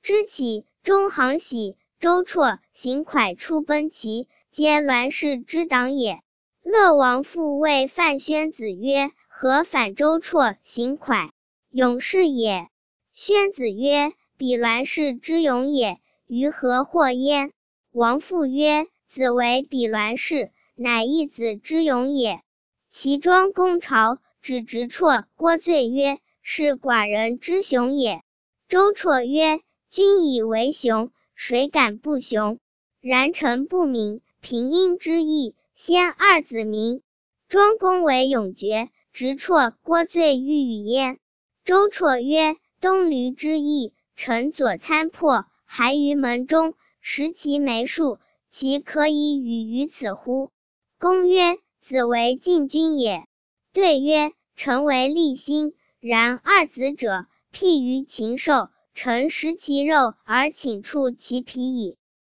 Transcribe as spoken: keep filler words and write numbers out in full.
知起，中行喜，周绰、邢蒯出奔齐，皆栾氏之党也。乐王父谓范宣子曰：何反周绰、邢蒯？勇士也。宣子曰：彼栾氏之勇也，于何获焉？王父曰：子为彼栾氏，乃一子之勇也。齐庄公朝，指直绰、郭罪曰：是寡人之雄也。周绰曰：君以为雄，谁敢不雄？然臣不明平阴之意，先二子名。庄公为勇决，直绰、郭罪欲与焉。周绰曰：东驴之役，臣左参破，还于门中，食其枚数，其可以与于此乎？公曰：子为晋君也。对曰：臣为立心，然二子者，譬于禽兽，臣食其肉而请触其皮矣。